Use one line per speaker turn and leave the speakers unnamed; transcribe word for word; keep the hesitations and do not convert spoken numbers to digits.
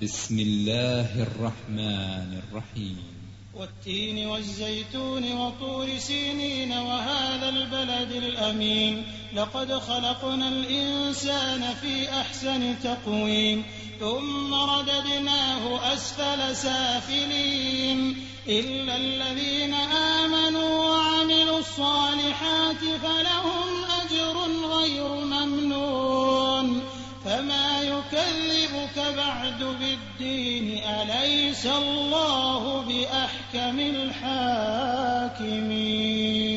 بسم الله الرحمن الرحيم
والتين والزيتون وطور سينين وهذا البلد الأمين لقد خلقنا الإنسان في أحسن تقويم ثم رددناه أسفل سافلين إلا الذين آمنوا وعملوا الصالحات فلهم أجر غير ممنون فما يكذبك بعد بالدين أليس الله بأحكم الحاكمين.